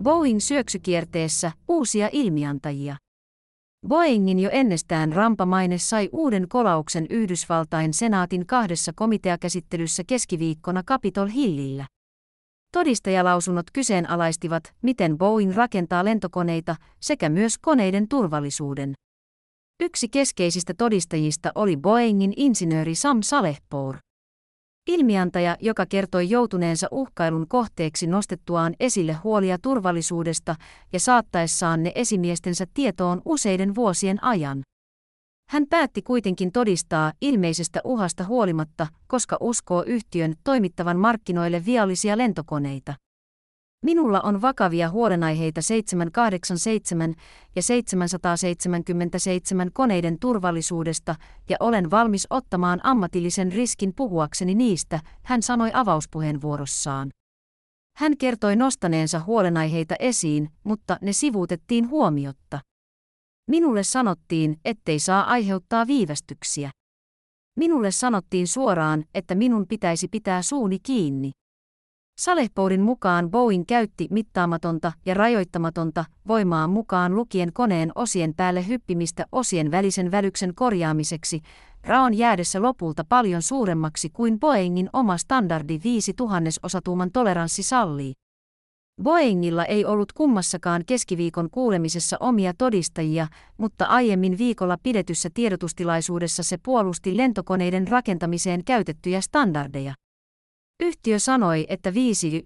Boeing syöksykierteessä uusia ilmiantajia. Boeingin jo ennestään rampamaine sai uuden kolauksen Yhdysvaltain senaatin kahdessa komiteakäsittelyssä keskiviikkona Capitol Hillillä. Todistajalausunnot kyseenalaistivat, miten Boeing rakentaa lentokoneita sekä myös koneiden turvallisuuden. Yksi keskeisistä todistajista oli Boeingin insinööri Sam Salehpour. Ilmiantaja, joka kertoi joutuneensa uhkailun kohteeksi nostettuaan esille huolia turvallisuudesta ja saattaessaan ne esimiestensä tietoon useiden vuosien ajan. Hän päätti kuitenkin todistaa ilmeisestä uhasta huolimatta, koska uskoo yhtiön toimittavan markkinoille viallisia lentokoneita. Minulla on vakavia huolenaiheita 787 ja 777 koneiden turvallisuudesta ja olen valmis ottamaan ammatillisen riskin puhuakseni niistä, hän sanoi avauspuheenvuorossaan. Hän kertoi nostaneensa huolenaiheita esiin, mutta ne sivuutettiin huomiotta. Minulle sanottiin, ettei saa aiheuttaa viivästyksiä. Minulle sanottiin suoraan, että minun pitäisi pitää suuni kiinni. Salehpourin mukaan Boeing käytti mittaamatonta ja rajoittamatonta voimaa mukaan lukien koneen osien päälle hyppimistä osien välisen välyksen korjaamiseksi, raon jäädessä lopulta paljon suuremmaksi kuin Boeingin oma standardi 0,005 toleranssi sallii. Boeingilla ei ollut kummassakaan keskiviikon kuulemisessa omia todistajia, mutta aiemmin viikolla pidetyssä tiedotustilaisuudessa se puolusti lentokoneiden rakentamiseen käytettyjä standardeja. Yhtiö sanoi, että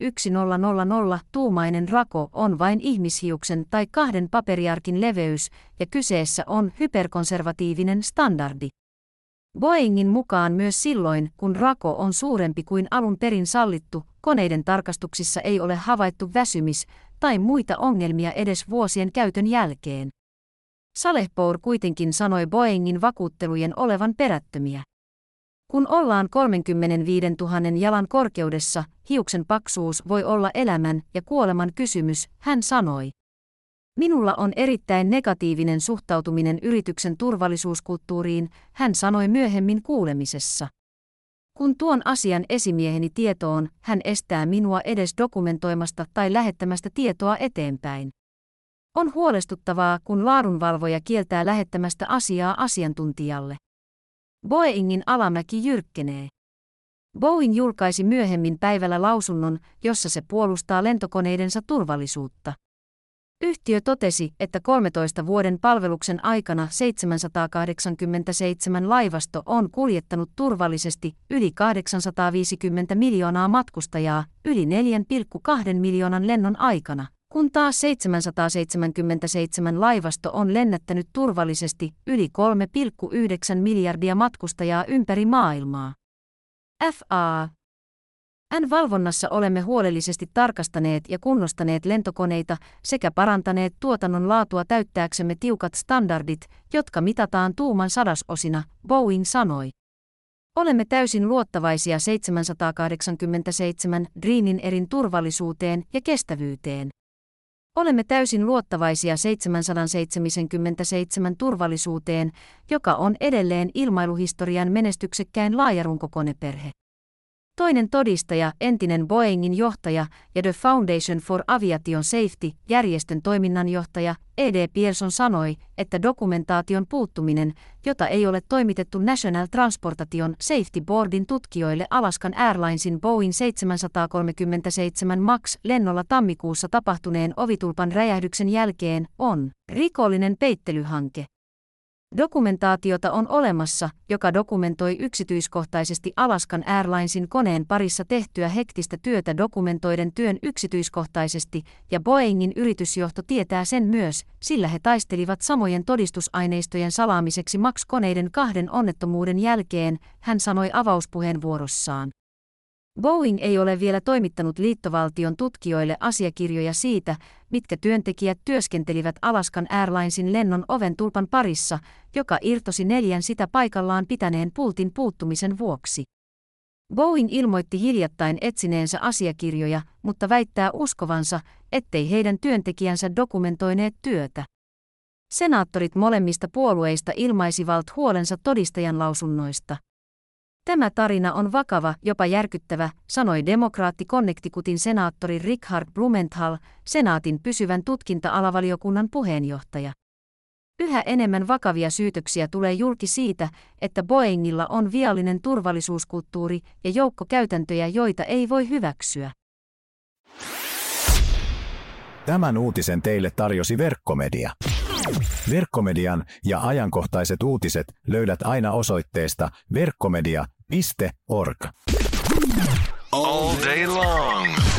5100 tuumainen rako on vain ihmishiuksen tai 2 paperiarkin leveys ja kyseessä on hyperkonservatiivinen standardi. Boeingin mukaan myös silloin, kun rako on suurempi kuin alun perin sallittu, koneiden tarkastuksissa ei ole havaittu väsymis- tai muita ongelmia edes vuosien käytön jälkeen. Salehpour kuitenkin sanoi Boeingin vakuuttelujen olevan perättömiä. Kun ollaan 35 000 jalan korkeudessa, hiuksen paksuus voi olla elämän ja kuoleman kysymys, hän sanoi. Minulla on erittäin negatiivinen suhtautuminen yrityksen turvallisuuskulttuuriin, hän sanoi myöhemmin kuulemisessa. Kun tuon asian esimieheni tietoon, hän estää minua edes dokumentoimasta tai lähettämästä tietoa eteenpäin. On huolestuttavaa, kun laadunvalvoja kieltää lähettämästä asiaa asiantuntijalle. Boeingin alamäki jyrkkenee. Boeing julkaisi myöhemmin päivällä lausunnon, jossa se puolustaa lentokoneidensa turvallisuutta. Yhtiö totesi, että 13 vuoden palveluksen aikana 787 laivasto on kuljettanut turvallisesti yli 850 miljoonaa matkustajaa yli 4,2 miljoonan lennon aikana, kun taas 777 laivasto on lennättänyt turvallisesti yli 3,9 miljardia matkustajaa ympäri maailmaa. FAA:n-valvonnassa olemme huolellisesti tarkastaneet ja kunnostaneet lentokoneita sekä parantaneet tuotannon laatua täyttääksemme tiukat standardit, jotka mitataan tuuman sadasosina, Boeing sanoi. Olemme täysin luottavaisia 787 Dreamlinerin turvallisuuteen ja kestävyyteen. Olemme täysin luottavaisia 777 turvallisuuteen, joka on edelleen ilmailuhistorian menestyksekkäin laajarunkokoneperhe. Toinen todistaja, entinen Boeingin johtaja ja The Foundation for Aviation Safety-järjestön toiminnanjohtaja E.D. Pierson sanoi, että dokumentaation puuttuminen, jota ei ole toimitettu National Transportation Safety Boardin tutkijoille Alaskan Airlinesin Boeing 737 MAX-lennolla tammikuussa tapahtuneen ovitulpan räjähdyksen jälkeen, on rikollinen peittelyhanke. Dokumentaatiota on olemassa, joka dokumentoi yksityiskohtaisesti Alaskan Airlinesin koneen parissa tehtyä hektistä työtä dokumentoiden työn yksityiskohtaisesti, ja Boeingin yritysjohto tietää sen myös, sillä he taistelivat samojen todistusaineistojen salaamiseksi MAX-koneiden 2 onnettomuuden jälkeen, hän sanoi avauspuheenvuorossaan. Boeing ei ole vielä toimittanut liittovaltion tutkijoille asiakirjoja siitä, mitkä työntekijät työskentelivät Alaskan Airlinesin lennon oventulpan parissa, joka irtosi 4 sitä paikallaan pitäneen pultin puuttumisen vuoksi. Boeing ilmoitti hiljattain etsineensä asiakirjoja, mutta väittää uskovansa, ettei heidän työntekijänsä dokumentoineet työtä. Senaattorit molemmista puolueista ilmaisivat huolensa todistajan lausunnoista. Tämä tarina on vakava, jopa järkyttävä, sanoi demokraatti Connecticutin senaattori Richard Blumenthal, senaatin pysyvän tutkinta-alavaliokunnan puheenjohtaja. Yhä enemmän vakavia syytöksiä tulee julki siitä, että Boeingilla on viallinen turvallisuuskulttuuri ja joukko käytäntöjä, joita ei voi hyväksyä. Tämän uutisen teille tarjosi Verkkomedia. Verkkomedian ja ajankohtaiset uutiset löydät aina osoitteesta verkkomedia.org. All day long.